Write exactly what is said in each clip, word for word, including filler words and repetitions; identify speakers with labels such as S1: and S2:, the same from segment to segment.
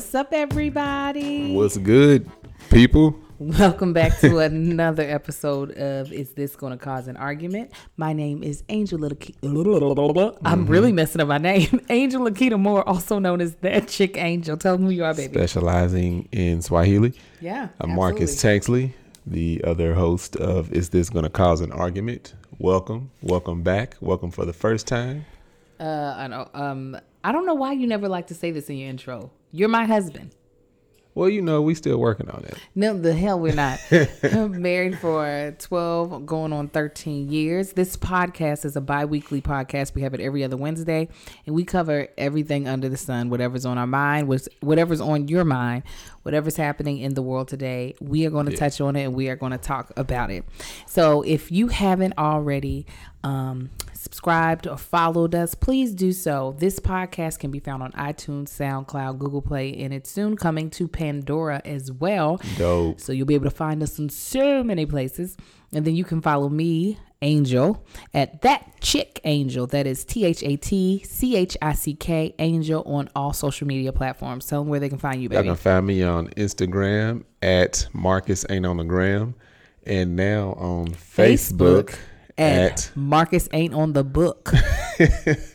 S1: What's up, everybody?
S2: What's good, people?
S1: Welcome back to another episode of Is This Gonna Cause an Argument? My name is Angel Lakita. Mm-hmm. I'm really messing up my name. Angel Lakita Moore, also known as That Chick Angel. Tell them who you are, baby.
S2: Specializing in Swahili.
S1: Yeah,
S2: I'm
S1: absolutely.
S2: Marcus Tanksley, the other host of Is This Gonna Cause an Argument? Welcome. Welcome back. Welcome for the first time.
S1: Uh, I know. Um, I don't know why you never like to say this in your intro. You're my husband.
S2: Well, you know, we still working on it.
S1: No, the hell we're not. I'm married for twelve, going on thirteen years. This podcast is a bi-weekly podcast. We have it every other Wednesday, and we cover everything under the sun, whatever's on our mind, whatever's on your mind, whatever's happening in the world today. We are going to yeah. touch on it, and we are going to talk about it. So if you haven't already um, subscribed or followed us, please do so. This podcast can be found on iTunes, SoundCloud, Google Play, and it's soon coming to Pandora as well.
S2: Dope.
S1: So you'll be able to find us in so many places. And then you can follow me, Angel, at That Chick Angel. That is T H A T C H I C K Angel on all social media platforms. Tell them where they can find you, baby.
S2: Y'all can find me on Instagram at Marcus Ain't on the Gram, and now on Facebook. Facebook.
S1: At,
S2: at
S1: Marcus Ain't on the Book. You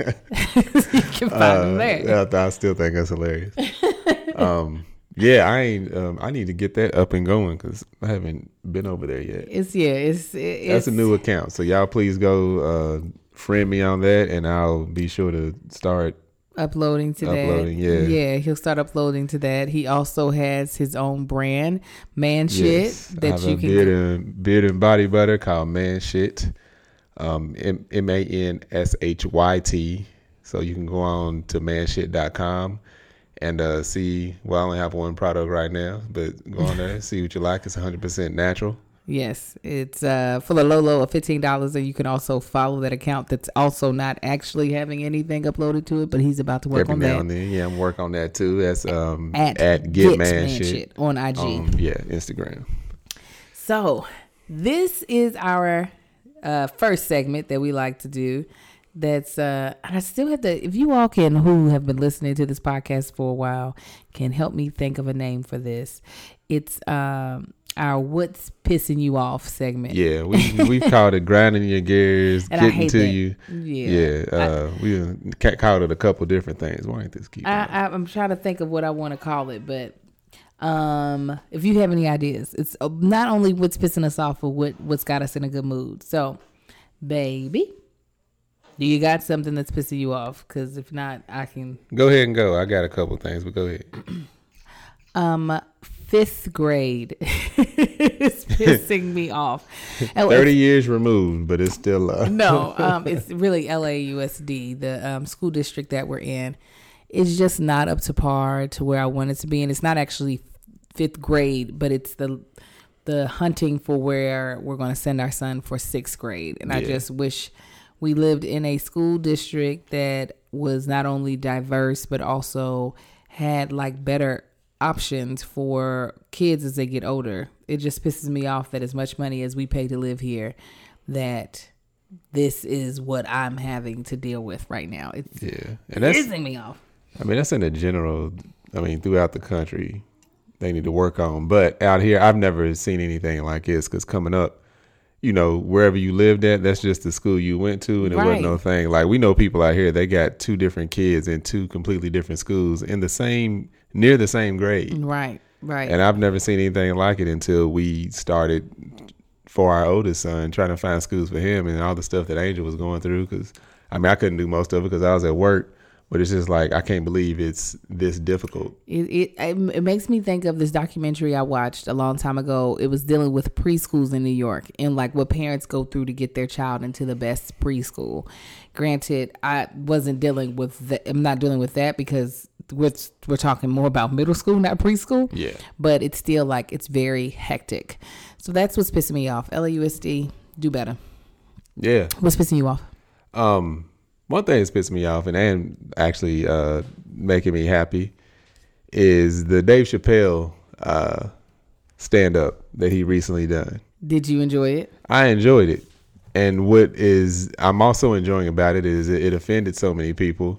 S1: can find uh, him there.
S2: I, I still think that's hilarious. um, yeah, I ain't. Um, I need to get that up and going because I haven't been over there yet.
S1: It's yeah, it's, it's
S2: that's a new account. So y'all please go uh, friend me on that, and I'll be sure to start
S1: uploading to
S2: uploading,
S1: that.
S2: Yeah,
S1: yeah, he'll start uploading to that. He also has his own brand, Man Shit,
S2: yes,
S1: that
S2: I have
S1: you
S2: a
S1: can
S2: beard and beard and body butter called Man Shit. Um, M A N S H Y T. So you can go on to man shit dot com and uh, see. Well, I only have one product right now, but go on there, see what you like. It's one hundred percent natural.
S1: Yes, it's uh, for the low low of fifteen dollars, and you can also follow that account that's also not actually having anything uploaded to it, but he's about to work
S2: Every
S1: on
S2: now
S1: that.
S2: And then, yeah, I'm working on that too. That's um,
S1: at,
S2: at Get, Get Man, Man Shit, Shit
S1: on I G.
S2: Um, yeah, Instagram.
S1: So this is our Uh, first segment that we like to do. That's uh, I still have to. If you all can, who have been listening to this podcast for a while, can help me think of a name for this. It's um our "What's Pissing You Off" segment.
S2: Yeah, we we've called it grinding your gears,
S1: and
S2: getting to
S1: that.
S2: you.
S1: Yeah,
S2: yeah. Uh, I, we called it a couple different things. Why ain't this keep?
S1: I, I, I'm trying to think of what I want to call it, but. Um, if you have any ideas, it's not only what's pissing us off, but what, what's got us in a good mood. So, baby, do you got something that's pissing you off? Because if not, I can
S2: go ahead and go. I got a couple things, but go ahead.
S1: um, fifth grade is pissing me off.
S2: Thirty years removed, but it's still uh...
S1: no. Um, it's really L A U S D, the um school district that we're in. It's just not up to par to where I want it to be, and it's not actually fifth grade, but it's the the hunting for where we're going to send our son for sixth grade. And yeah. I just wish we lived in a school district that was not only diverse, but also had like better options for kids as they get older. It just pisses me off that as much money as we pay to live here, that this is what I'm having to deal with right now. It's
S2: yeah. and that's,
S1: pissing me off.
S2: I mean, that's in the general, I mean, throughout the country. They need to work on. But out here, I've never seen anything like this because coming up, you know, wherever you lived at, that's just the school you went to, and it right. wasn't no thing. Like, we know people out here, they got two different kids in two completely different schools in the same, near the same grade.
S1: Right, right.
S2: And I've never seen anything like it until we started for our oldest son, trying to find schools for him and all the stuff that Angel was going through. Because, I mean, I couldn't do most of it because I was at work. But it's just like, I can't believe it's this difficult.
S1: It, it it makes me think of this documentary I watched a long time ago. It was dealing with preschools in New York and like what parents go through to get their child into the best preschool. Granted, I wasn't dealing with that. I'm not dealing with that because we're, we're talking more about middle school, not preschool.
S2: Yeah.
S1: But it's still like, it's very hectic. So that's what's pissing me off. L A U S D, do better.
S2: Yeah.
S1: What's pissing you off?
S2: Um. One thing that's pissing me off and, and actually uh, making me happy is the Dave Chappelle uh, stand-up that he recently done.
S1: Did you enjoy it?
S2: I enjoyed it. And what is I'm also enjoying about it is it, it offended so many people.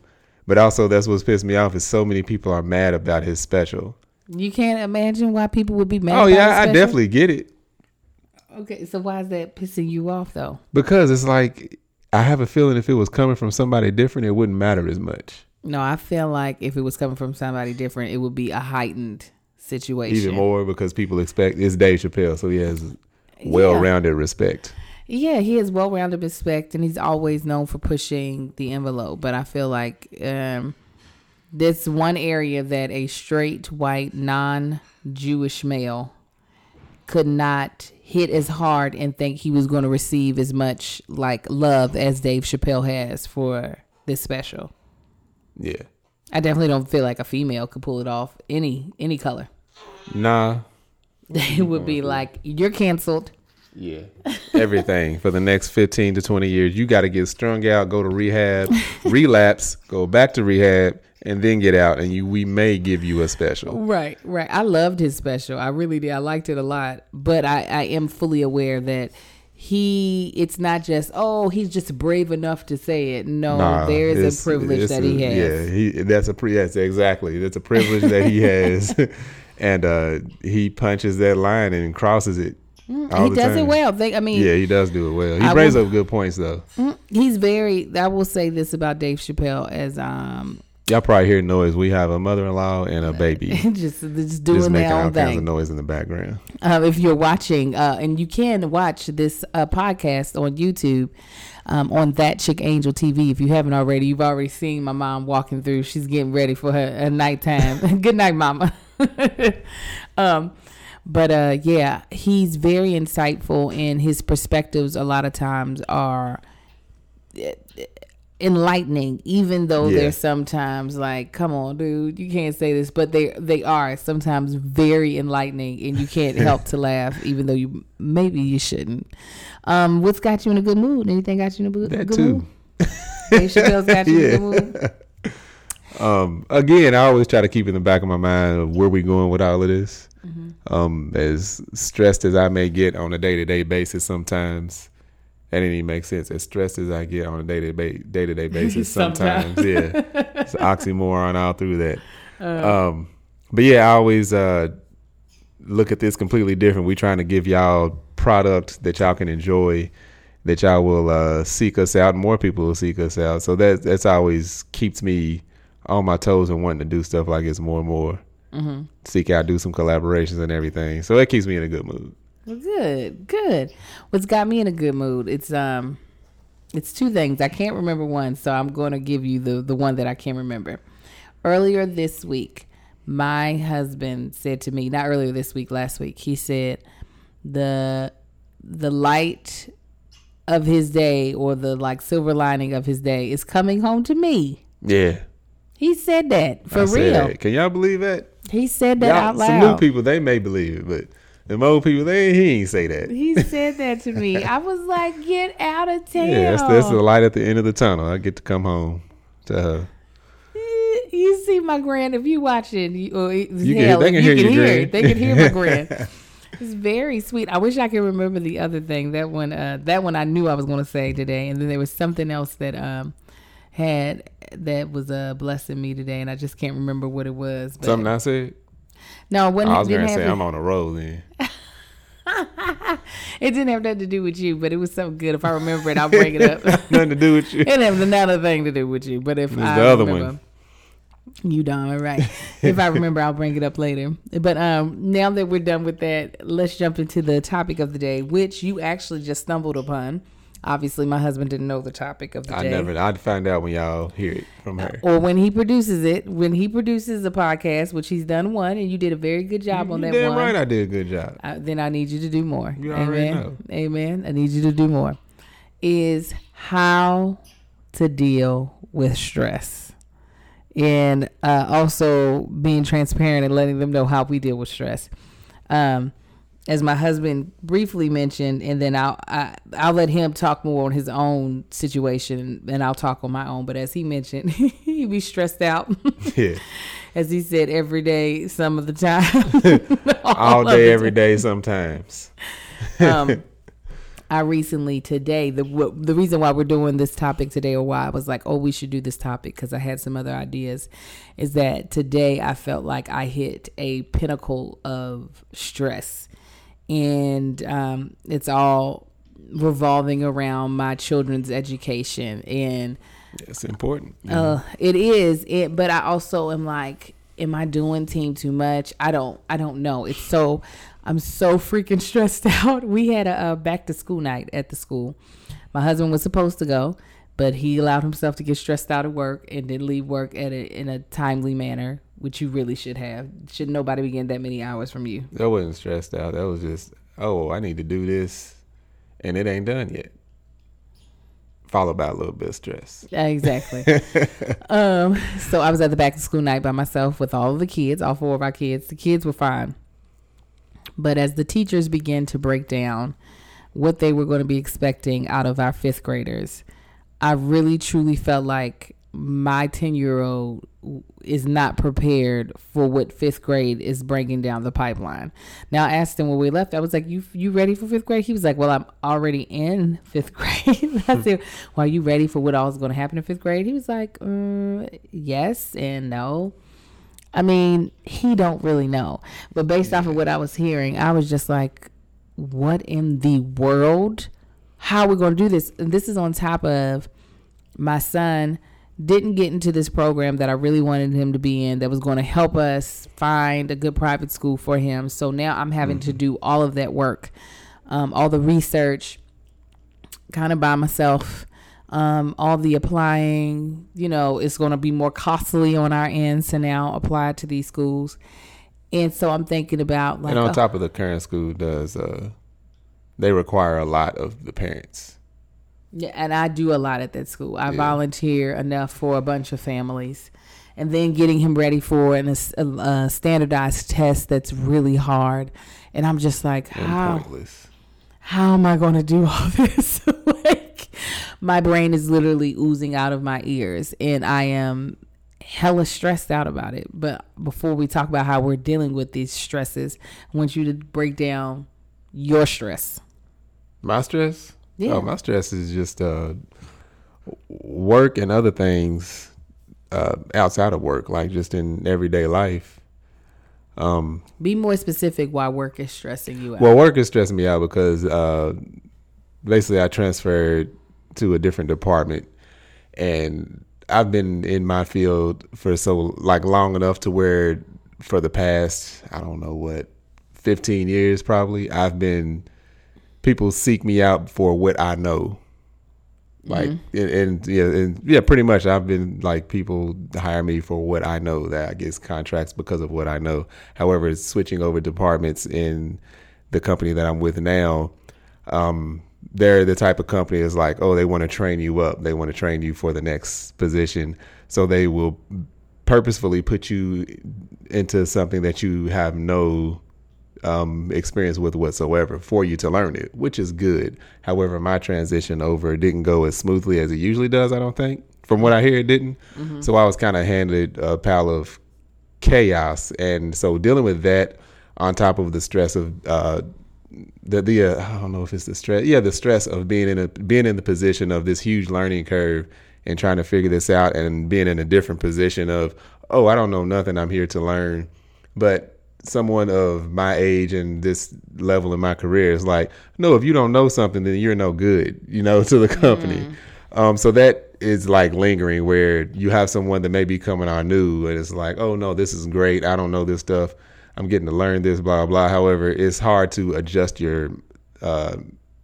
S2: But also, that's what's pissed me off is so many people are mad about his special.
S1: You can't imagine why people would be mad.
S2: Oh
S1: about
S2: yeah,
S1: his
S2: I
S1: special?
S2: definitely get it.
S1: Okay, so why is that pissing you off though?
S2: Because it's like I have a feeling if it was coming from somebody different, it wouldn't matter as much.
S1: No, I feel like if it was coming from somebody different, it would be a heightened situation.
S2: Even more because people expect it's Dave Chappelle, so he has well-rounded yeah. respect.
S1: Yeah, he has well-rounded respect, and he's always known for pushing the envelope. But I feel like um, this one area that a straight, white, non-Jewish male could not hit as hard and think he was going to receive as much like love as Dave Chappelle has for this special.
S2: Yeah.
S1: I definitely don't feel like a female could pull it off any any color.
S2: Nah.
S1: It would be like, you're canceled.
S2: Yeah. Everything for the next fifteen to twenty years. You got to get strung out, go to rehab, relapse, go back to rehab, and then get out. And you, we may give you a special.
S1: Right, right. I loved his special. I really did. I liked it a lot. But I, I am fully aware that he, it's not just, oh, he's just brave enough to say it. No, nah, there's a privilege that he has.
S2: Yeah, he, that's a pre. Yes, exactly. That's a privilege that he has. And uh, he punches that line and crosses it.
S1: Mm, he does time. it well. They, I mean,
S2: yeah, he does do it well. He I brings will, up good points though.
S1: He's very. I will say this about Dave Chappelle as um.
S2: Y'all probably hear noise. We have a mother-in-law and a baby.
S1: just, just doing
S2: just making
S1: their own
S2: all
S1: thing.
S2: kinds of noise in the background.
S1: Um, if you're watching, uh, and you can watch this uh, podcast on YouTube, um, on That Chick Angel T V. If you haven't already, you've already seen my mom walking through. She's getting ready for her, her nighttime. Good night, Mama. um. But uh, yeah, he's very insightful, and his perspectives a lot of times are enlightening, even though yeah. they're sometimes like, come on, dude, you can't say this. But they they are sometimes very enlightening, and you can't help to laugh, even though you maybe you shouldn't. Um, what's got you in a good mood? Anything got you in a good,
S2: that
S1: good
S2: too.
S1: mood? Dave Chappelle's got you yeah. in a good mood?
S2: Um, again, I always try to keep in the back of my mind of where we going with all of this.
S1: Mm-hmm.
S2: Um, as stressed as I may get on a day-to-day basis sometimes, that didn't even make sense. As stressed as I get on a day-to-day day-to-day basis sometimes, sometimes. Yeah, it's an oxymoron all through that. Uh, um, but yeah, I always uh, look at this completely different. We trying to give y'all product that y'all can enjoy, that y'all will uh, seek us out, and more people will seek us out. So that that's always keeps me on my toes and wanting to do stuff like this more and more.
S1: Mm-hmm.
S2: Seek out, do some collaborations and everything. So it keeps me in a good mood.
S1: Well, good, good. What's got me in a good mood? It's um, it's two things. I can't remember one, so I'm going to give you the the one that I can remember. Earlier this week, my husband said to me, not earlier this week, last week, he said the the light of his day, or the like silver lining of his day, is coming home to me.
S2: Yeah.
S1: He said that for
S2: I
S1: real.
S2: That. Can y'all believe that?
S1: He said that
S2: y'all,
S1: out loud.
S2: Some new people, they may believe it, but them old people, they he ain't say that.
S1: He said that to me. I was like, get out of town.
S2: Yeah, that's, that's the light at the end of the tunnel. I get to come home to her.
S1: You see my grand, if you watching, you, or
S2: you
S1: hell,
S2: can, they can
S1: you
S2: hear
S1: can
S2: your
S1: hear
S2: grand.
S1: it. They can hear my grand. It's very sweet. I wish I could remember the other thing. That one, uh, that one I knew I was going to say today, and then there was something else that um had that was uh blessing me today, and I just can't remember what it was. But
S2: something I said.
S1: No, when
S2: I was
S1: going
S2: to
S1: to
S2: say I'm on a roll then.
S1: It didn't have nothing to do with you, but it was something good. If I remember it, I'll bring it up.
S2: Nothing to do with you.
S1: It didn't have another thing to do with you, but if
S2: it's
S1: I
S2: the other
S1: remember,
S2: one.
S1: You darn right. If I remember, I'll bring it up later. But um, now that we're done with that, let's jump into the topic of the day, which you actually just stumbled upon. Obviously, my husband didn't know the topic of the
S2: I
S1: day.
S2: I never. I'd find out when y'all hear it from her,
S1: or when he produces it. When he produces a podcast, which he's done one, and you did a very good job
S2: you,
S1: on
S2: you
S1: that
S2: damn
S1: one.
S2: Right, I did a good job.
S1: I, then I need you to do more.
S2: You
S1: Amen.
S2: already know.
S1: Amen. I need you to do more. Is how to deal with stress, and uh, also being transparent and letting them know how we deal with stress. Um, as my husband briefly mentioned, and then I'll I, I'll let him talk more on his own situation, and I'll talk on my own. But as he mentioned, he be stressed out.
S2: Yeah.
S1: As he said, every day, some of the time.
S2: All day, every day, sometimes.
S1: um, I recently today the the reason why we're doing this topic today, or why I was like, oh, we should do this topic, because I had some other ideas, is that today I felt like I hit a pinnacle of stress, and um, it's all revolving around my children's education, and
S2: it's important. Yeah.
S1: Uh, it is it, but I also am like, am I doing team too much? I don't I don't know. It's so. I'm so freaking stressed out. We had a, a back to school night at the school. My husband was supposed to go, but he allowed himself to get stressed out at work and didn't leave work at a, in a timely manner, which you really should have. Should nobody be getting that many hours from you?
S2: That wasn't stressed out. That was just, oh, I need to do this, and it ain't done yet. Followed by a little bit of stress.
S1: Exactly. um, so I was at the back to school night by myself with all of the kids, all four of our kids. The kids were fine. But as the teachers began to break down what they were going to be expecting out of our fifth graders, I really truly felt like my ten-year-old is not prepared for what fifth grade is bringing down the pipeline. Now, I asked him when we left, I was like, you you ready for fifth grade? He was like, well, I'm already in fifth grade. I said, well, are you ready for what all is going to happen in fifth grade? He was like, uh, yes and no. I mean, he don't really know. But based off of what I was hearing, I was just like, what in the world? How are we going to do this? And this is on top of my son didn't get into this program that I really wanted him to be in, that was going to help us find a good private school for him. So now I'm having mm-hmm. to do all of that work, um, all the research, kind of by myself. Um, all the applying, you know, it's going to be more costly on our end to now apply to these schools. And so I'm thinking about like,
S2: and on
S1: oh,
S2: top of the current school does, uh, they require a lot of the parents.
S1: Yeah. And I do a lot at that school. I yeah. volunteer enough for a bunch of families, and then getting him ready for an, a, a standardized test that's really hard. And I'm just like, and how, pointless. How am I going to do all this? Like, my brain is literally oozing out of my ears, and I am hella stressed out about it. But before we talk about how we're dealing with these stresses, I want you to break down your stress.
S2: My stress?
S1: Yeah.
S2: Oh, my stress is just uh, work and other things uh, outside of work, like just in everyday life. Um,
S1: Be more specific why work is stressing you out.
S2: Well, work is stressing me out because uh, basically I transferred to a different department, and I've been in my field for so like long enough to where for the past, I don't know what, fifteen years probably, I've been, people seek me out for what I know. Like, mm-hmm. and, and yeah, and yeah, pretty much I've been like, people hire me for what I know, that I get contracts because of what I know. However, switching over departments in the company that I'm with now, um, they're the type of company is like, oh, they want to train you up. They want to train you for the next position. So they will purposefully put you into something that you have no um, experience with whatsoever for you to learn it, which is good. However, my transition over didn't go as smoothly as it usually does, I don't think. From what I hear, it didn't. Mm-hmm. So I was kind of handed a pile of chaos. And so dealing with that on top of the stress of uh, the, the uh, I don't know if it's the stress. Yeah, the stress of being in a being in the position of this huge learning curve and trying to figure this out, and being in a different position of, oh, I don't know nothing, I'm here to learn. But someone of my age and this level in my career is like, no, if you don't know something, then you're no good, you know, to the company. Mm. Um, so that is like lingering, where you have someone that may be coming on new and it's like, oh no, this is great, I don't know this stuff, I'm getting to learn this, blah, blah. However, it's hard to adjust your uh,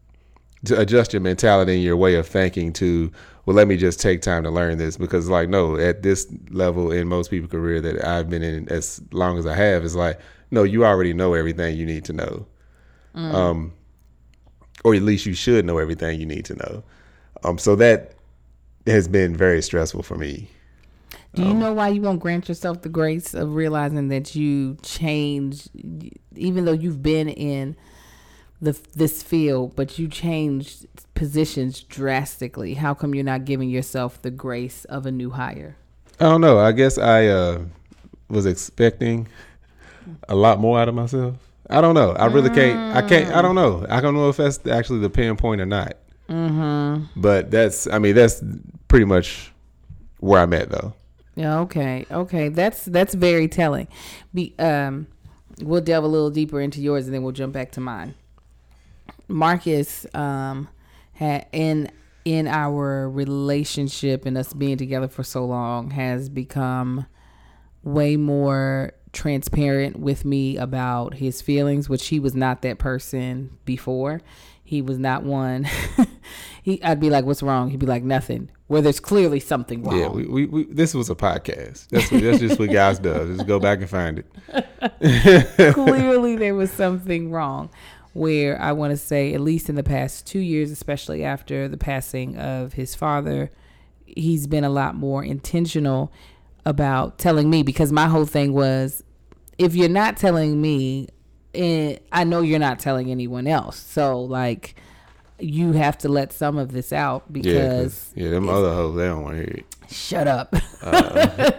S2: to adjust your mentality and your way of thinking to, well, let me just take time to learn this. Because like, no, at this level in most people's career that I've been in as long as I have, is like, no, you already know everything you need to know. Mm. Um, or at least you should know everything you need to know. Um, so that has been very stressful for me.
S1: Do you
S2: um,
S1: know why you won't grant yourself the grace of realizing that you changed, even though you've been in the this field, but you changed positions drastically? How come you're not giving yourself the grace of a new hire?
S2: I don't know. I guess I uh, was expecting a lot more out of myself. I don't know. I really can't. I can't. I don't know. I don't know if that's actually the pinpoint or not.
S1: Mm-hmm.
S2: But that's. I mean, that's pretty much where I'm at, though.
S1: Yeah. Okay. Okay. That's that's very telling. Be um, we'll delve a little deeper into yours, and then we'll jump back to mine. Marcus um had in in our relationship and us being together for so long has become way more transparent with me about his feelings, which he was not that person before. He was not one. he, I'd be like, "What's wrong?" He'd be like, "Nothing." Where there's clearly something wrong.
S2: Yeah, we, we, we this was a podcast. That's what, that's just what guys do. Just go back and find
S1: it. Clearly, there was something wrong. Where I want to say, at least in the past two years, especially after the passing of his father, he's been a lot more intentional about telling me, because my whole thing was, if you're not telling me, eh, I know you're not telling anyone else. So, like, you have to let some of this out because...
S2: Yeah, yeah them other hoes, they don't want to hear it.
S1: Shut up. Uh.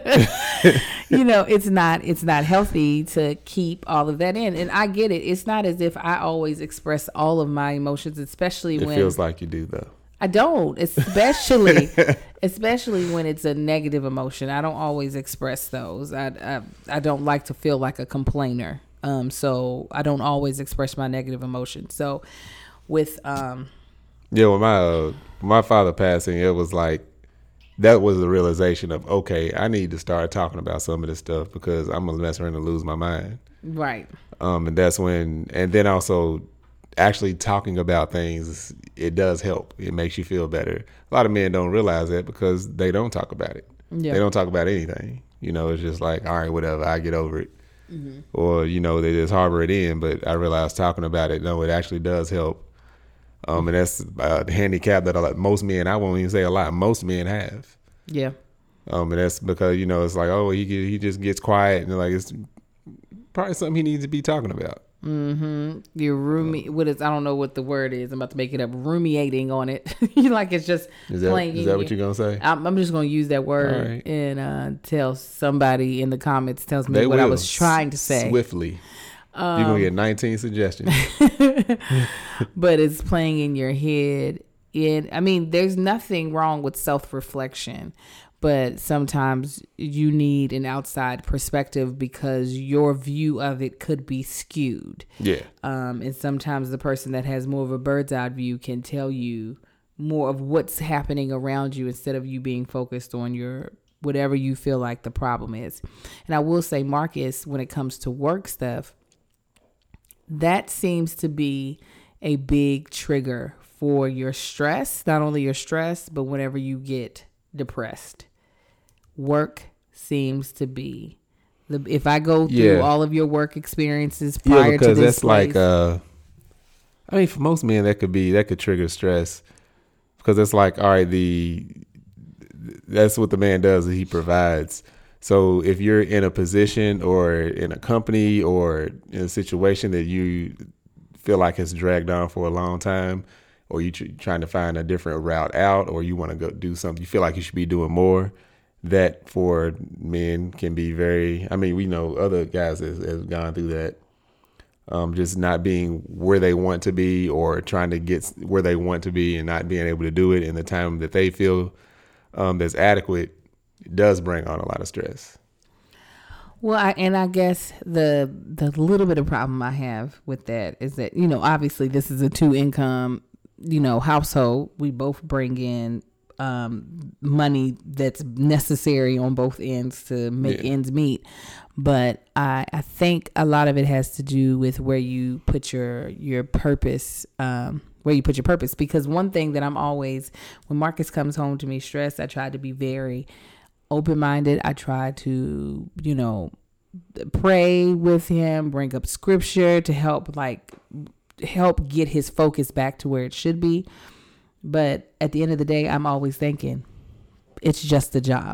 S1: You know, it's not it's not healthy to keep all of that in. And I get it. It's not as if I always express all of my emotions, especially
S2: it
S1: when...
S2: It feels like you do, though.
S1: I don't, especially especially when it's a negative emotion. I don't always express those. I, I I don't like to feel like a complainer. Um, so I don't always express my negative emotions. So with um,
S2: yeah, when my uh, my father passing, it was like that was the realization of, okay, I need to start talking about some of this stuff because I'm gonna mess around and lose my mind.
S1: Right.
S2: Um, and that's when, and then also. Actually talking about things, it does help. It makes you feel better. A lot of men don't realize that because they don't talk about it. Yeah. They don't talk about anything. You know, it's just like, all right, whatever, I get over it. Mm-hmm. Or, you know, they just harbor it in. But I realize talking about it, no, it actually does help. Um, and that's a handicap that a lot, most men, I won't even say a lot, most men have.
S1: Yeah.
S2: Um, and that's because, you know, it's like, oh, he he just gets quiet. And like, it's probably something he needs to be talking about.
S1: Mm-hmm. You're rumi. What is? I don't know what the word is. I'm about to make it up. Rumiating on it. You like it's just
S2: is that,
S1: playing.
S2: Is that what you're gonna say?
S1: I'm, I'm just gonna use that word right. and uh, tell somebody in the comments tells me
S2: they
S1: what
S2: will.
S1: I was trying to say
S2: Swiftly. Um, you're gonna get nineteen suggestions.
S1: But it's playing in your head. And I mean, there's nothing wrong with self-reflection. But sometimes you need an outside perspective because your view of it could be skewed.
S2: Yeah.
S1: Um, and sometimes the person that has more of a bird's eye view can tell you more of what's happening around you instead of you being focused on your whatever you feel like the problem is. And I will say, Marcus, when it comes to work stuff, that seems to be a big trigger for your stress. Not only your stress, but whenever you get depressed. Work seems to be the if I go through yeah. all of your work experiences prior
S2: yeah, because
S1: to this
S2: that's
S1: place,
S2: like uh I mean for most men that could be that could trigger stress because it's like all right the that's what the man does he provides. So if you're in a position or in a company or in a situation that you feel like has dragged on for a long time, or you tr- trying to find a different route out, or you want to go do something, you feel like you should be doing more, that for men can be very, I mean, we know other guys have, have gone through that, um, just not being where they want to be or trying to get where they want to be and not being able to do it in the time that they feel um, that's adequate does bring on a lot of stress.
S1: Well, I, and I guess the the little bit of problem I have with that is that, you know, obviously this is a two income, you know, household. We both bring in um, money that's necessary on both ends to make yeah. ends meet. But I, I think a lot of it has to do with where you put your your purpose, um, where you put your purpose. Because one thing that I'm always, when Marcus comes home to me stressed, I try to be very open-minded. I try to, you know, pray with him, bring up scripture to help, like, help get his focus back to where it should be. But at the end of the day, I'm always thinking it's just a job.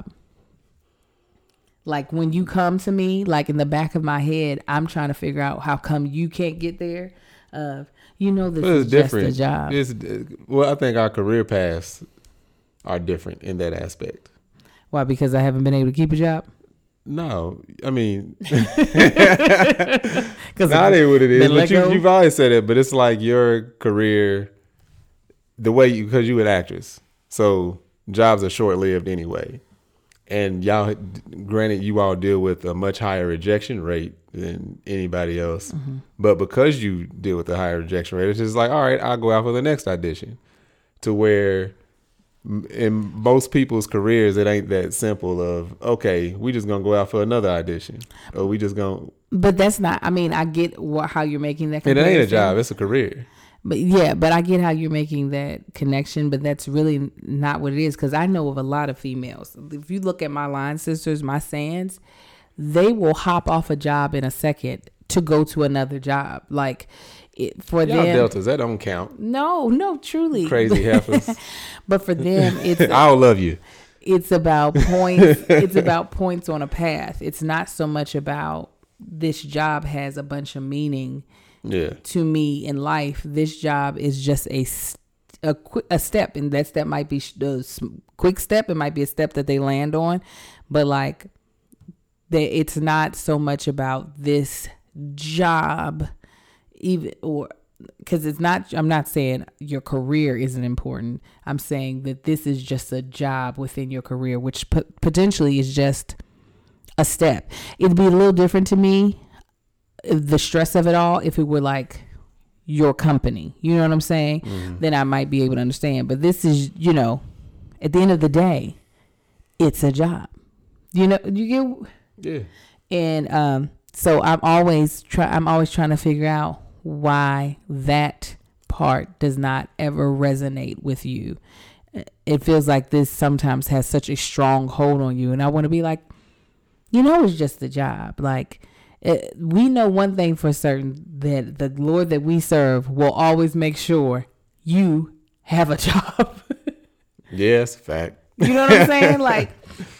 S1: Like when you come to me, like in the back of my head, I'm trying to figure out how come you can't get there. Uh, you know, this is different. Just a job.
S2: It's, well, I think our career paths are different in that aspect.
S1: Why? Because I haven't been able to keep a job?
S2: No, I mean, not ain't what it is. But you, you've always said it. But it's like your career, the way you, because you an actress, so jobs are short lived anyway. And y'all, granted, you all deal with a much higher rejection rate than anybody else. Mm-hmm. But because you deal with a higher rejection rate, it's just like, all right, I'll go out for the next audition. To where in most people's careers, it ain't that simple of, okay, we just going to go out for another audition. Or we just going to.
S1: But that's not, I mean, I get what, how you're making that
S2: comparison. It ain't a job, it's a career.
S1: But yeah, but I get how you're making that connection, but that's really not what it is. Because I know of a lot of females. If you look at my line sisters, my Sands, they will hop off a job in a second to go to another job. Like it, for
S2: Y'all
S1: them,
S2: deltas, that don't count.
S1: No, no, truly,
S2: crazy heifers.
S1: But for them, it's
S2: I'll love you.
S1: It's about points. It's about points on a path. It's not so much about this job has a bunch of meaning. Yeah. To me in life, this job is just a a, quick, a step, and that step might be a quick step. It might be a step that they land on, but like, they, it's not so much about this job, even or because it's not. I'm not saying your career isn't important. I'm saying that this is just a job within your career, which p- potentially is just a step. It'd be a little different to me. The stress of it all, if it were like your company, you know what I'm saying? Mm-hmm. Then I might be able to understand. But this is, you know, at the end of the day, it's a job. You know, you get, yeah. And um, so I'm always try. I'm always trying to figure out why that part does not ever resonate with you. It feels like this sometimes has such a strong hold on you, and I want to be like, you know, it's just a job, like. It, we know one thing for certain, that the Lord that we serve will always make sure you have a job.
S2: Yes, fact.
S1: You know what I'm saying? Like,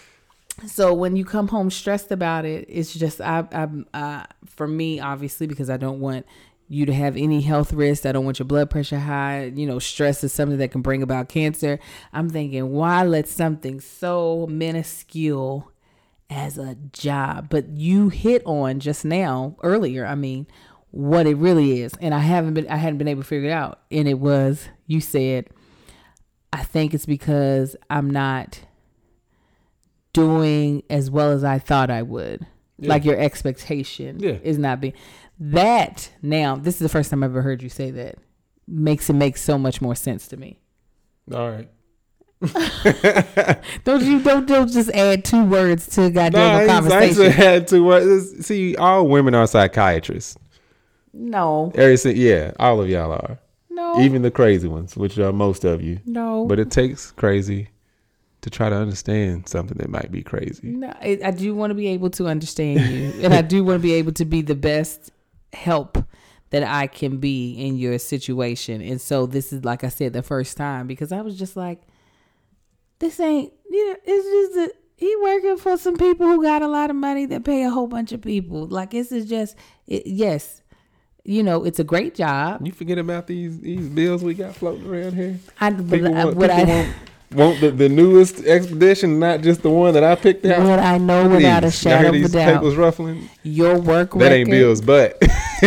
S1: so when you come home stressed about it, it's just, I, I, uh, for me, obviously, because I don't want you to have any health risks. I don't want your blood pressure high. You know, stress is something that can bring about cancer. I'm thinking, why let something so minuscule as a job? But you hit on just now earlier, I mean, what it really is. And I haven't been, I hadn't been able to figure it out. And it was, you said, I think it's because I'm not doing as well as I thought I would. Yeah. Like your expectation yeah. is not being that. Now, this is the first time I've ever heard you say that. Makes it make so much more sense to me.
S2: All right.
S1: don't you don't, don't just add two words to a goddamn no, conversation.
S2: I had two words. See, all women are psychiatrists.
S1: No.
S2: Every, yeah, all of y'all are.
S1: No.
S2: Even the crazy ones, which are most of you.
S1: No.
S2: But it takes crazy to try to understand something that might be crazy.
S1: No, I, I do want to be able to understand you, and I do want to be able to be the best help that I can be in your situation. And so this is, like I said, the first time, because I was just like, this ain't, you know, it's just a, he working for some people who got a lot of money that pay a whole bunch of people. Like, this is just, it, yes, you know, it's a great job.
S2: You forget about these these bills we got floating around here.
S1: I,
S2: people
S1: I,
S2: want,
S1: what
S2: people
S1: I
S2: want, want the, the newest expedition, not just the one that I picked out.
S1: What I know without a shadow of a doubt.
S2: Papers ruffling.
S1: Your work
S2: that
S1: record. That
S2: ain't bills, but.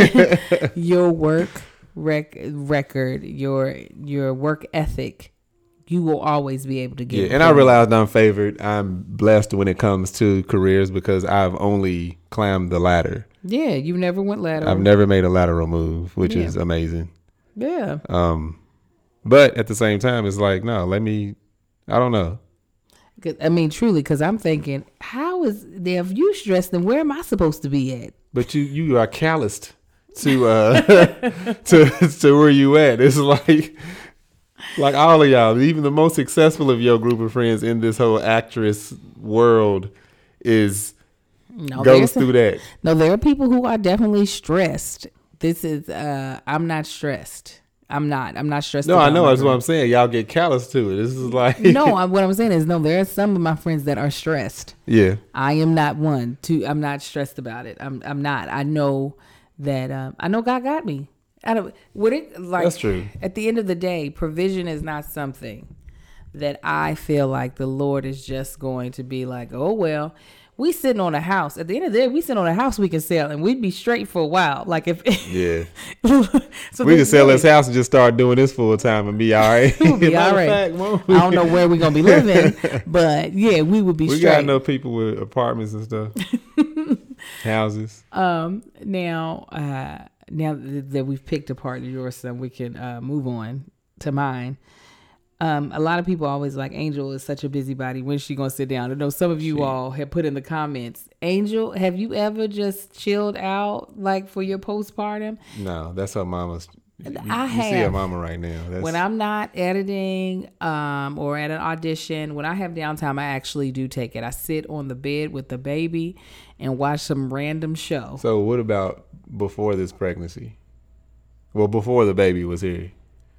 S1: Your work rec- record, your your work ethic, you will always be able to get.
S2: Yeah, and I realized I'm favored. I'm blessed when it comes to careers because I've only climbed the ladder.
S1: Yeah, you never went lateral.
S2: I've never made a lateral move, which yeah. is amazing.
S1: Yeah.
S2: Um, but at the same time, it's like, no, let me. I don't know.
S1: I mean, truly, because I'm thinking, how is if you stressed, then where am I supposed to be at?
S2: But you you are calloused to uh to to where you at. It's like. Like all of y'all, even the most successful of your group of friends in this whole actress world is no, goes through that.
S1: No, there are people who are definitely stressed. This is, uh, I'm not stressed. I'm not. I'm not stressed.
S2: No, I know. That's what I'm saying. Y'all get callous to it. This is like
S1: no. I, what I'm saying is no. There are some of my friends that are stressed.
S2: Yeah,
S1: I am not one. To I'm not stressed about it. I'm. I'm not. I know that. Um, I know God got me. I don't. Would it like?
S2: That's true.
S1: At the end of the day, provision is not something that I feel like the Lord is just going to be like, oh well. we sitting on a house. At the end of the day, we sitting on a house we can sell, and we'd be straight for a while. Like if
S2: yeah,
S1: so
S2: we could sell
S1: really,
S2: this house and just start doing this full time and be all right.
S1: We'll be all right. Fact, I don't know where we're gonna be living, but yeah, we would be.
S2: We
S1: straight.
S2: got no people with apartments and stuff, houses.
S1: Um. Now, uh, now that we've picked apart your son, we can uh, move on to mine. Um, a lot of people always like, Angel is such a busybody. When's she gonna sit down? I know some of you she, all have put in the comments, Angel, have you ever just chilled out like for your postpartum?
S2: No, that's her mama's. You,
S1: I
S2: you
S1: have.
S2: see her mama right now. That's,
S1: when I'm not editing um, or at an audition, when I have downtime, I actually do take it. I sit on the bed with the baby and watch some random show.
S2: So what about before this pregnancy? Well, before the baby was here.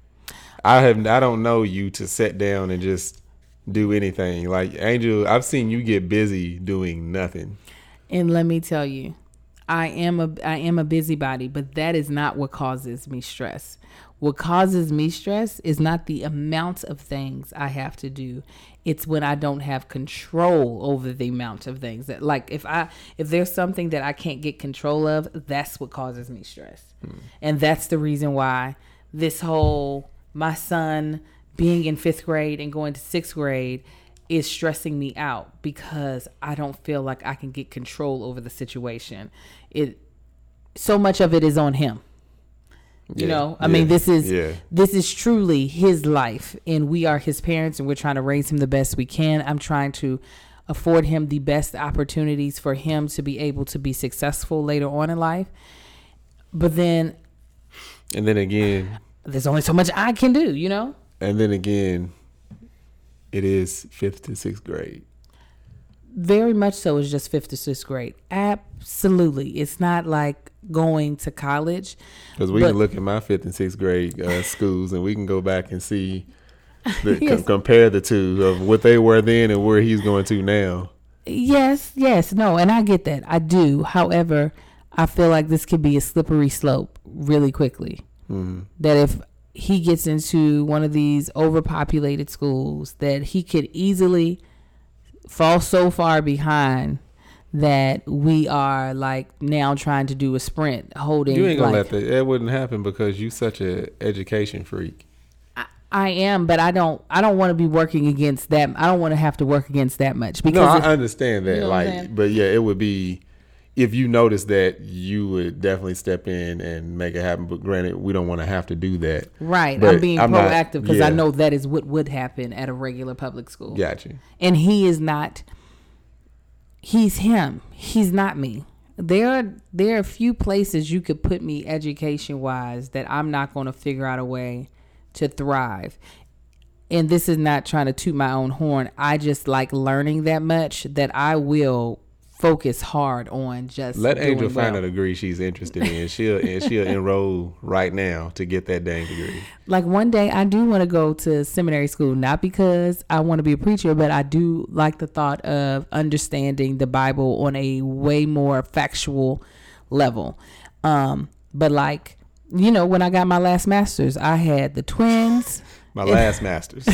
S2: I have I don't know you to sit down and just do anything. Like Angel, I've seen you get busy doing nothing.
S1: And let me tell you, I am a I am a busybody, but that is not what causes me stress. What causes me stress is not the amount of things I have to do. It's when I don't have control over the amount of things. That, like if I if there's something that I can't get control of, that's what causes me stress. Hmm. And that's the reason why this whole my son being in fifth grade and going to sixth grade is stressing me out because I don't feel like I can get control over the situation. It so much of it is on him. You yeah, know, I yeah, mean, this is yeah. this is truly his life, and we are his parents, and we're trying to raise him the best we can. I'm trying to afford him the best opportunities for him to be able to be successful later on in life. But then,
S2: and then again,
S1: there's only so much I can do, you know?
S2: And then again, it is fifth to sixth grade.
S1: Very much so. It's just fifth to sixth grade. Absolutely. It's not like going to college.
S2: Because we but, can look at my fifth and sixth grade uh, schools and we can go back and see, the, yes. com- compare the two of what they were then and where he's going to now.
S1: Yes, yes. No, and I get that. I do. However, I feel like this could be a slippery slope really quickly. Mm-hmm. That if he gets into one of these overpopulated schools, that he could easily fall so far behind that we are like now trying to do a sprint holding.
S2: You ain't gonna
S1: like,
S2: let that. That wouldn't happen because you such a education freak.
S1: I, I am, but I don't. I don't want to be working against that. I don't want to have to work against that much. Because
S2: no,
S1: if,
S2: I understand that. You know like, but yeah, it would be. If you notice that, you would definitely step in and make it happen. But granted, we don't want to have to do that.
S1: Right. But I'm being I'm proactive because yeah. I know that is what would happen at a regular public school.
S2: Gotcha.
S1: And he is not, he's him. He's not me. There are, there are a few places you could put me education-wise that I'm not going to figure out a way to thrive. And this is not trying to toot my own horn. I just like learning that much that I will focus hard on just
S2: let Angel
S1: well.
S2: find a degree she's interested in. She'll and she'll enroll right now to get that dang degree.
S1: Like one day I do want to go to seminary school, not because I want to be a preacher, but I do like the thought of understanding the Bible on a way more factual level. Um, but like, you know, when I got my last master's, I had the twins.
S2: My last master's.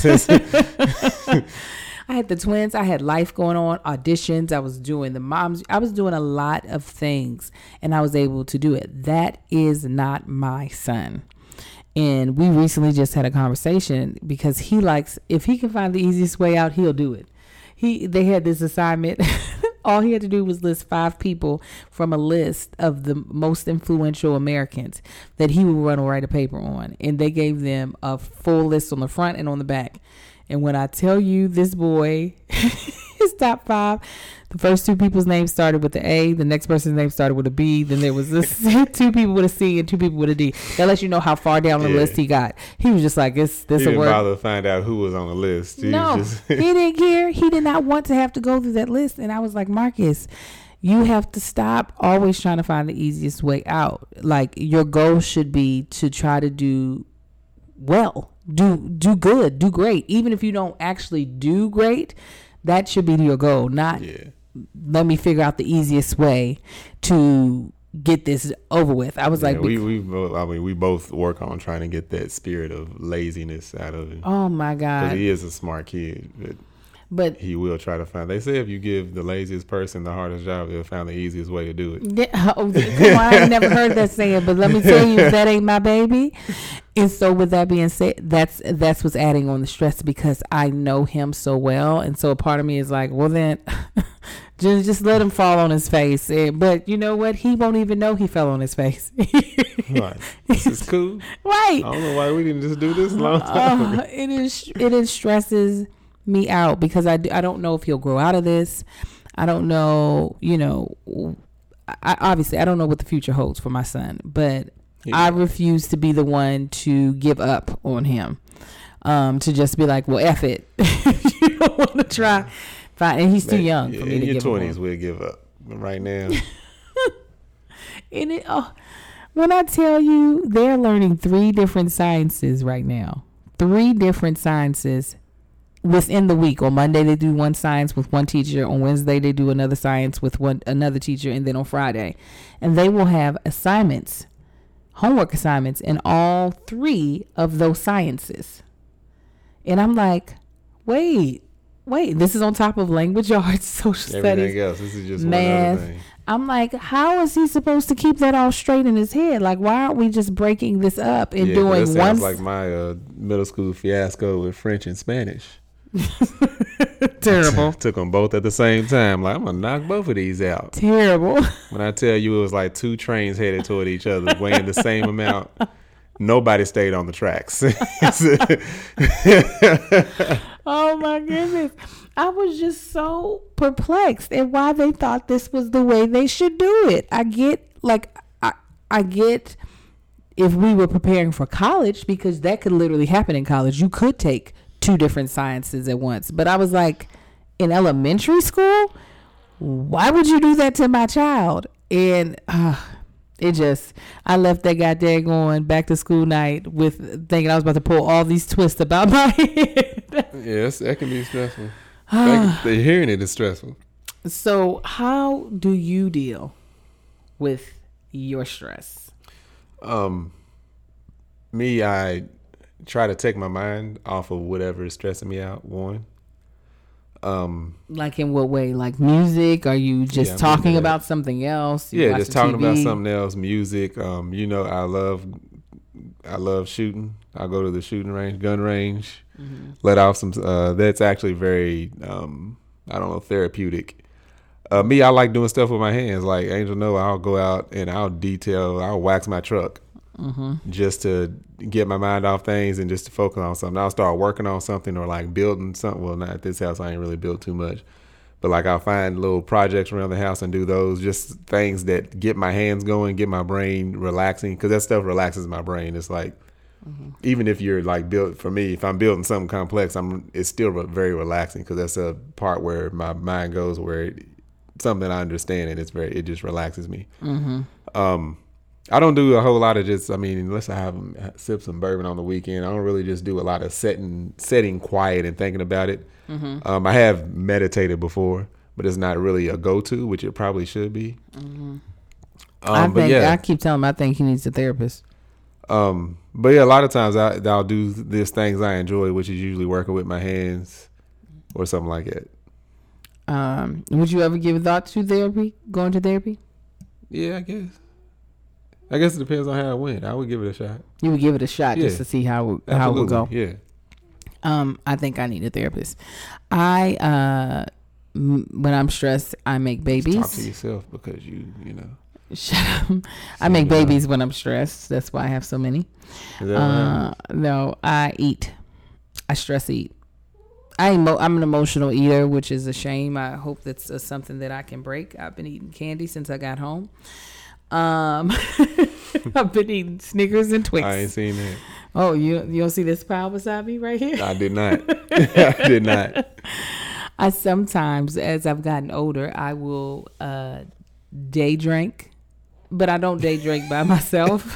S1: I had the twins. I had life going on, auditions. I was doing the moms. I was doing a lot of things and I was able to do it. That is not my son. And we recently just had a conversation because he likes, if he can find the easiest way out, he'll do it. He, they had this assignment. All he had to do was list five people from a list of the most influential Americans that he would run or write a paper on. And they gave them a full list on the front and on the back. And when I tell you this boy, his top five, the first two people's names started with the A, the next person's name started with a B, then there was this two people with a C and two people with a D. That lets you know how far down the yeah. list he got. He was just like, "This, this
S2: will
S1: work."
S2: He didn't bother to find out who was on the list. He
S1: no,
S2: just
S1: he didn't care. He did not want to have to go through that list. And I was like, Marcus, you have to stop always trying to find the easiest way out. Like your goal should be to try to do well. Do do good, do great. Even if you don't actually do great, that should be your goal. Not yeah. let me figure out the easiest way to get this over with. I was yeah, like,
S2: we we both, I mean, we both work on trying to get that spirit of laziness out of him.
S1: Oh my God,
S2: he is a smart kid. But.
S1: But
S2: he will try to find. They say if you give the laziest person the hardest job, they'll find the easiest way to do it.
S1: Yeah, oh, come on, I ain't never heard that saying, but let me tell you, that ain't my baby. And so, with that being said, that's that's what's adding on the stress because I know him so well, and so a part of me is like, well, then just just let him fall on his face. And, but you know what? He won't even know he fell on his face.
S2: Right. This is cool.
S1: Right.
S2: I don't know why we didn't just do this a long time
S1: uh,
S2: ago.
S1: It is. It is stresses me out because I, do, I don't know if he'll grow out of this. I don't know, you know, I, obviously I don't know what the future holds for my son, but yeah. I refuse to be the one to give up on him, um, to just be like, well, F it. You don't want to try. Fine. And he's too young
S2: yeah,
S1: for me
S2: in
S1: to
S2: your
S1: give
S2: twenties,
S1: up.
S2: we'll give up. But right now.
S1: And it, oh, when I tell you they're learning three different sciences right now, three different sciences within the week. On Monday they do one science with one teacher, on Wednesday they do another science with one another teacher, and then on Friday, and they will have assignments, homework assignments in all three of those sciences. And I'm like, wait wait this is on top of language arts, social
S2: everything
S1: studies,
S2: else. This is just
S1: math.
S2: one other thing.
S1: I'm like, how is he supposed to keep that all straight in his head? Like, why aren't we just breaking this up and
S2: yeah,
S1: doing
S2: that
S1: one?
S2: sounds like my uh, middle school fiasco with French and Spanish.
S1: Terrible.
S2: Took them both at the same time. Like, I'm gonna knock both of these out.
S1: Terrible.
S2: When I tell you it was like two trains headed toward each other, weighing the same amount. Nobody stayed on the tracks.
S1: Oh my goodness. I was just so perplexed at why they thought this was the way they should do it. I get like I I get if we were preparing for college, because that could literally happen in college. You could take two different sciences at once. But I was like, in elementary school, why would you do that to my child? And uh, it just, I left that goddamn going back to school night with thinking I was about to pull all these twists about my head.
S2: Yes, that can be stressful. That, the hearing it is stressful.
S1: So how do you deal with your stress?
S2: Um, me, I try to take my mind off of whatever is stressing me out. One. Um,
S1: like in what way? Like music? Are you just
S2: yeah,
S1: talking about something else? You
S2: yeah, just talking
S1: T V?
S2: about something else. Music. Um, you know, I love, I love shooting. I go to the shooting range, gun range, mm-hmm. let off some. Uh, that's actually very, um, I don't know, therapeutic. Uh, me, I like doing stuff with my hands. Like Angel know, I'll go out and I'll detail, I'll wax my truck, mm-hmm. just to get my mind off things and just to focus on something. I'll start working on something or like building something. Well, not at this house, I ain't really built too much, but like I'll find little projects around the house and do those, just things that get my hands going, get my brain relaxing, because that stuff relaxes my brain. It's like, mm-hmm. even if you're like built, for me, if I'm building something complex, I'm it's still very relaxing, because that's a part where my mind goes where it, something I understand, and it's very, it just relaxes me. Mm-hmm. Um, I don't do a whole lot of just, I mean, unless I have sip some bourbon on the weekend, I don't really just do a lot of setting, setting quiet and thinking about it. Mm-hmm. Um, I have meditated before, but it's not really a go-to, which it probably should be. Mm-hmm. Um,
S1: I
S2: but
S1: think,
S2: yeah.
S1: I keep telling him I think he needs a therapist.
S2: Um, but yeah, a lot of times I, I'll do these things I enjoy, which is usually working with my hands or something like that.
S1: Um, would you ever give a thought to therapy, going to therapy?
S2: Yeah, I guess. I guess it depends on how it went. I would give it a shot.
S1: You would give it a shot yeah. just to see how Absolutely. how it would go.
S2: Yeah.
S1: Um, I think I need a therapist. I uh, m- when I'm stressed, I make babies.
S2: Just talk to yourself, because you you know.
S1: Shut up. I make babies when I'm stressed. That's why I have so many. Uh, no, I eat. I stress eat. I emo- I'm an emotional eater, which is a shame. I hope that's uh, something that I can break. I've been eating candy since I got home. Um, I've been eating Snickers and Twix.
S2: I ain't seen that.
S1: Oh, you you don't see this pile beside me right here?
S2: I did not. I did not.
S1: I sometimes, as I've gotten older, I will uh, day drink, but I don't day drink by myself.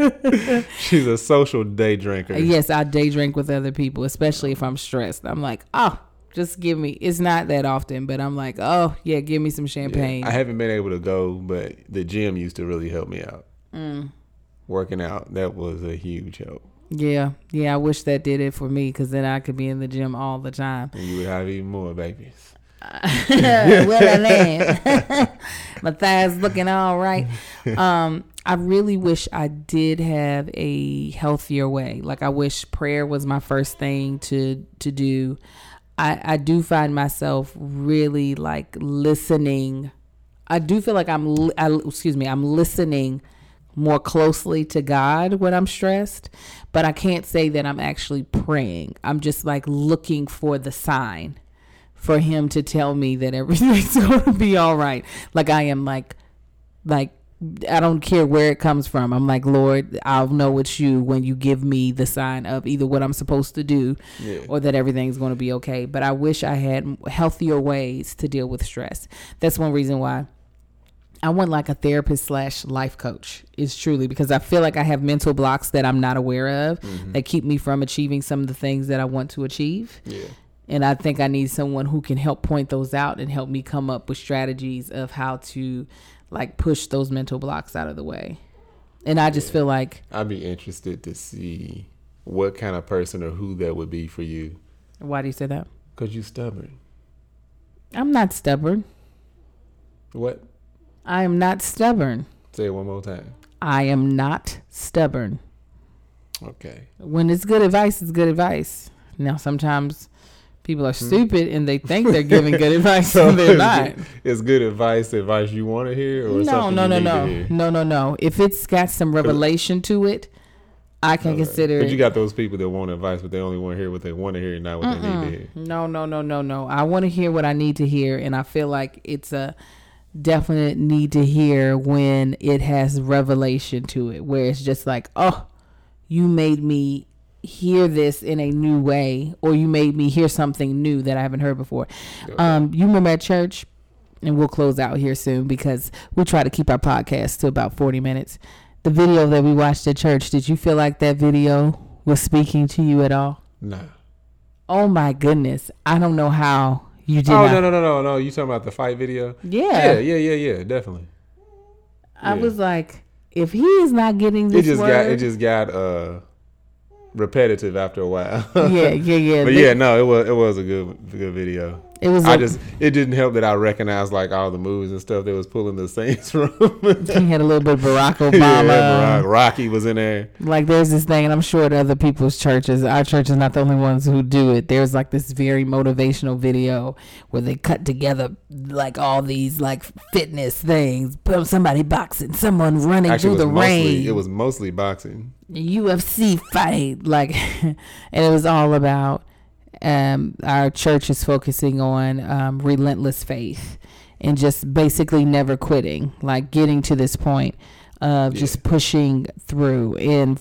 S2: She's a social day drinker.
S1: Yes, I day drink with other people, especially if I'm stressed. I'm like, oh, just give me, it's not that often, but I'm like, oh, yeah, give me some champagne.
S2: Yeah, I haven't been able to go, but the gym used to really help me out. Mm. Working out, that was a huge help.
S1: Yeah, yeah. I wish that did it for me, because then I could be in the gym all the time.
S2: And you would have even more babies.
S1: Well, I my thighs looking all right. Um, I really wish I did have a healthier way. Like, I wish prayer was my first thing to to do. I, I do find myself really like listening. I do feel like I'm, li- I, excuse me, I'm listening more closely to God when I'm stressed, but I can't say that I'm actually praying. I'm just like looking for the sign for him to tell me that everything's going to be all right. Like, I am like, like, I don't care where it comes from. I'm like, Lord, I'll know it's you when you give me the sign of either what I'm supposed to do yeah. or that everything's going to be okay. But I wish I had healthier ways to deal with stress. That's one reason why I want like a therapist slash life coach, is truly because I feel like I have mental blocks that I'm not aware of mm-hmm. that keep me from achieving some of the things that I want to achieve. Yeah. And I think I need someone who can help point those out and help me come up with strategies of how to like push those mental blocks out of the way. And I just yeah. feel like
S2: I'd be interested to see what kind of person or who that would be for you.
S1: Why do you say that?
S2: Because you're stubborn.
S1: I'm not stubborn.
S2: What?
S1: I am not stubborn.
S2: Say it one more time.
S1: I am not stubborn.
S2: Okay.
S1: When it's good advice, it's good advice. Now, sometimes people are stupid and they think they're giving good advice so and they're not.
S2: It's good advice, advice you want to hear, or
S1: no,
S2: something
S1: no,
S2: you
S1: no,
S2: need
S1: no,
S2: to hear?
S1: no, no, no. If it's got some revelation to it, I can okay. consider
S2: but
S1: it.
S2: You got those people that want advice, but they only want to hear what they want to hear, and not what Mm-mm. they need to hear.
S1: No, no, no, no, no. I want to hear what I need to hear, and I feel like it's a definite need to hear when it has revelation to it, where it's just like, oh, you made me hear this in a new way, or you made me hear something new that I haven't heard before. Okay. Um, you remember at church, and we'll close out here soon because we try to keep our podcast to about forty minutes. The video that we watched at church, did you feel like that video was speaking to you at all?
S2: No.
S1: Oh my goodness. I don't know how you did
S2: Oh,
S1: not.
S2: no, no, no, no, no. You talking about the fight video?
S1: Yeah.
S2: Yeah, yeah, yeah, yeah, definitely.
S1: I
S2: yeah.
S1: was like, if he is not getting this
S2: it just
S1: word.
S2: Got, it just got uh, repetitive after a while.
S1: yeah, yeah, yeah.
S2: But they, yeah, no, it was it was a good good video.
S1: It was.
S2: I
S1: a,
S2: just it didn't help that I recognized like all the moves and stuff they was pulling the Saints from.
S1: He had a little bit of Barack Obama.
S2: Yeah, Barack, Rocky was in there.
S1: Like there's this thing, and I'm sure at other people's churches, our church is not the only ones who do it. There's like this very motivational video where they cut together like all these like fitness things. Somebody boxing, someone running
S2: Actually,
S1: through the
S2: mostly,
S1: rain.
S2: It was mostly boxing.
S1: U F C fight, like, and it was all about. Um, our church is focusing on um, relentless faith and just basically never quitting, like getting to this point of yeah. just pushing through. And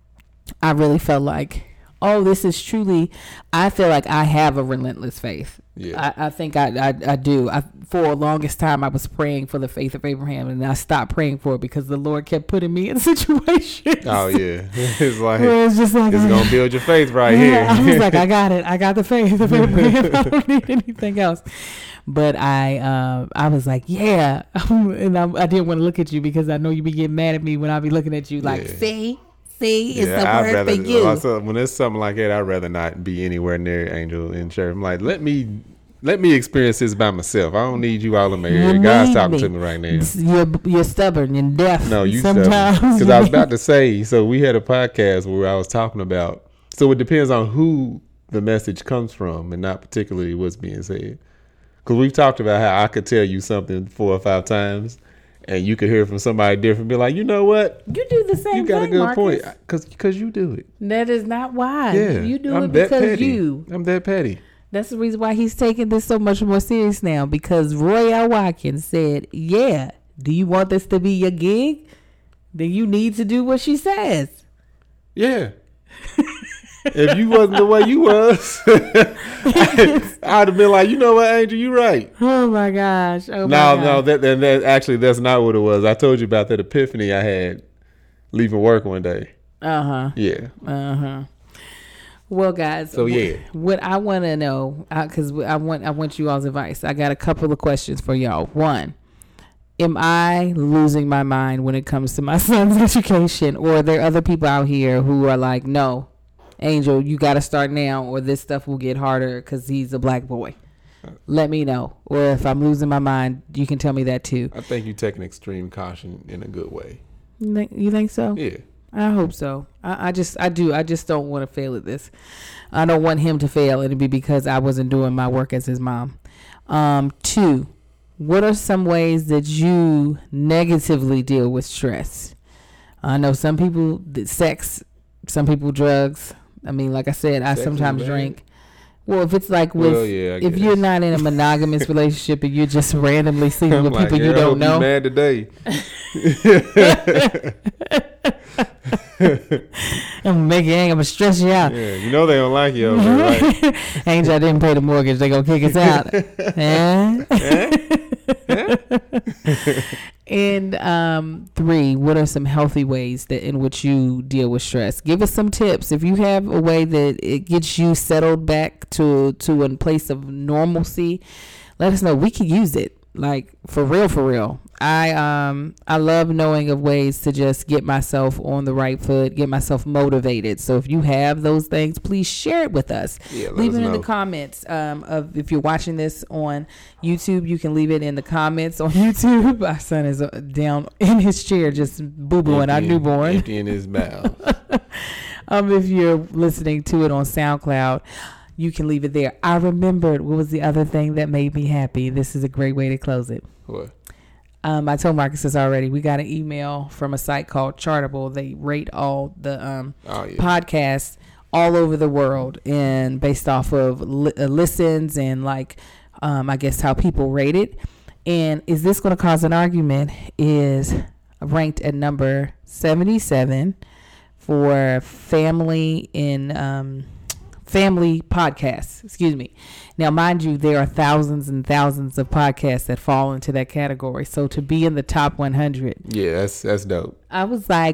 S1: I really felt like, oh, this is truly, I feel like I have a relentless faith. Yeah. I, I think I, I, I do. I, for the longest time, I was praying for the faith of Abraham, and I stopped praying for it because the Lord kept putting me in situations.
S2: Oh, yeah. It's like,
S1: it's just like,
S2: it's going to build your faith right
S1: yeah,
S2: here.
S1: I was like, I got it. I got the faith of Abraham. I don't need anything else. But I uh, I was like, yeah. And I, I didn't want to look at you because I know you be getting mad at me when I be looking at you like, yeah. see? See, it's yeah, the
S2: I'd
S1: word
S2: rather,
S1: for you.
S2: Also, when it's something like that, I'd rather not be anywhere near Angel in church. I'm like, let me let me experience this by myself. I don't need you all in my ear. God's talking me. to me right now.
S1: You're you're stubborn and deaf.
S2: No, you
S1: sometimes.
S2: stubborn. Because I was about to say, so we had a podcast where I was talking about, so it depends on who the message comes from and not particularly what's being said. Because we've talked about how I could tell you something four or five times, and you could hear from somebody different, be like, you know what?
S1: You do the same thing,
S2: You got
S1: thing,
S2: a good
S1: Marcus.
S2: point. Because because you do it.
S1: That is not why.
S2: Yeah,
S1: you do
S2: I'm
S1: it
S2: that
S1: because
S2: petty.
S1: you.
S2: I'm that petty.
S1: That's the reason why he's taking this so much more serious now. Because Roy L. Watkins said, yeah, do you want this to be your gig? Then you need to do what she says.
S2: Yeah. If you wasn't the way you was, I'd have been like, you know what, Angel, you right.
S1: Oh my gosh. Oh
S2: no,
S1: my gosh.
S2: no, that, that that actually that's not what it was. I told you about that epiphany I had leaving work one day.
S1: Uh huh.
S2: Yeah.
S1: Uh huh. Well, guys.
S2: So yeah,
S1: what I want to know, because I want I want you all's advice. I got a couple of questions for y'all. One, am I losing my mind when it comes to my son's education? Or are there other people out here who are like, no, Angel, you got to start now or this stuff will get harder because he's a black boy? Let me know. Or if I'm losing my mind, you can tell me that too.
S2: I think you take an extreme caution in a good way.
S1: You think, you think so?
S2: Yeah.
S1: I hope so. I, I just, I do. I just don't want to fail at this. I don't want him to fail. It'd be because I wasn't doing my work as his mom. Um, two, what are some ways that you negatively deal with stress? I know some people, sex, some people drugs. I mean, like I said, I sex sometimes drink. Well, if it's like with, well, yeah, if guess. You're not in a monogamous relationship and you're just randomly sleeping with like, people you don't know.
S2: Mad today.
S1: I'm making, I'm gonna stress you out.
S2: Yeah, you know they don't like you over there, right?
S1: Angel, I didn't pay the mortgage. They gonna kick us out. eh? Eh? Eh? And um, three, what are some healthy ways that in which you deal with stress? Give us some tips. If you have a way that it gets you settled back to to a place of normalcy, let us know. We can use it. Like for real, for real. I um I love knowing of ways to just get myself on the right foot, get myself motivated. So if you have those things, please share it with us.
S2: Yeah,
S1: leave
S2: us
S1: it
S2: know.
S1: in the comments. Um, of if you're watching this on YouTube, you can leave it in the comments on YouTube. My son is uh, down in his chair, just boo booing our newborn,
S2: empty in his mouth.
S1: um, if you're listening to it on SoundCloud, you can leave it there. I remembered what was the other thing that made me happy. This is a great way to close it.
S2: What?
S1: Um, I told Marcus this already. We got an email from a site called Chartable. They rate all the um,
S2: oh, yeah.
S1: podcasts all over the world, and based off of li- uh, listens and like, um, I guess how people rate it. And is this going to cause an argument? Is ranked at number seventy-seven for family in um, family podcasts. Excuse me. Now, mind you, there are thousands and thousands of podcasts that fall into that category. So to be in the top one hundred.
S2: Yeah, that's that's dope.
S1: I was like,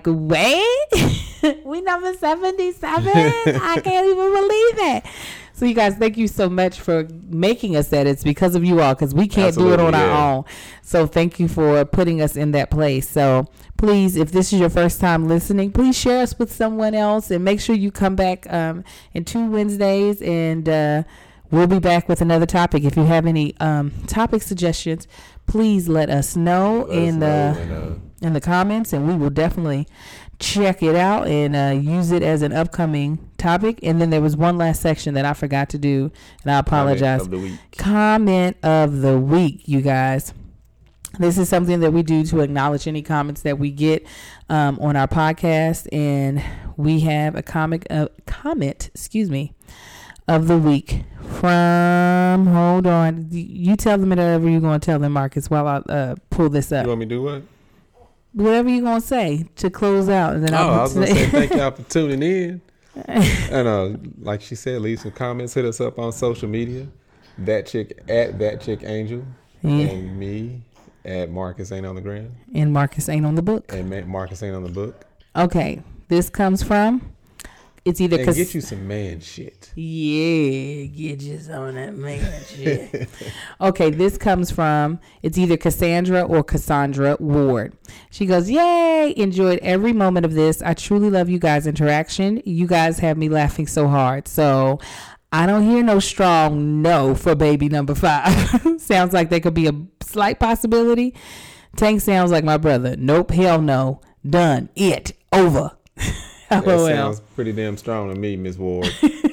S1: wait, we number seventy-seven? I can't even believe that. So you guys, thank you so much for making us that. It's because of you all, because we can't Absolutely, do it on yeah. our own. So thank you for putting us in that place. So please, if this is your first time listening, please share us with someone else, and make sure you come back um, in two Wednesdays, and uh, we'll be back with another topic. If you have any um, topic suggestions, please let us know let in us the know, in the comments, and we will definitely check it out and uh, use it as an upcoming topic. And then there was one last section that I forgot to do, and I apologize.
S2: Comment of the week.
S1: Comment of the week, you guys. This is something that we do to acknowledge any comments that we get um, on our podcast, and we have a comic uh, comment, excuse me, of the week from. Hold on, you tell them whatever you're going to tell them, Marcus, while I uh, pull this up.
S2: You want me to do what?
S1: Whatever you're going to say to close out. And then
S2: oh,
S1: I'll
S2: I was going to say thank y'all for tuning in. And uh, like she said, leave some comments. Hit us up on social media. That chick at that chick Angel, yeah. And me at Marcus Ain't on the Ground.
S1: And Marcus Ain't on the Book.
S2: And Marcus Ain't on the Book.
S1: Okay, this comes from. It's either
S2: and get you some man shit.
S1: Yeah, get you some of that man shit. Okay, this comes from, it's either Cassandra or Cassandra Ward. She goes, yay, enjoyed every moment of this. I truly love you guys' interaction. You guys have me laughing so hard. So I don't hear no strong no for baby number five. Sounds like there could be a slight possibility. Tank sounds like my brother. Nope, hell no. Done. It. Over.
S2: That oh, sounds well. pretty damn strong to me, Miss Ward.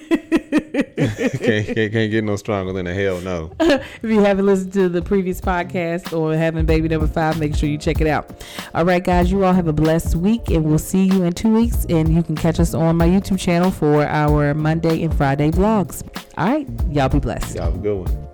S2: can't, can't, can't get no stronger than a hell no.
S1: If you haven't listened to the previous podcast or having baby number five, make sure you check it out. All right, guys, you all have a blessed week, and we'll see you in two weeks. And you can catch us on my YouTube channel for our Monday and Friday vlogs. All right, y'all be blessed.
S2: Y'all have a good one.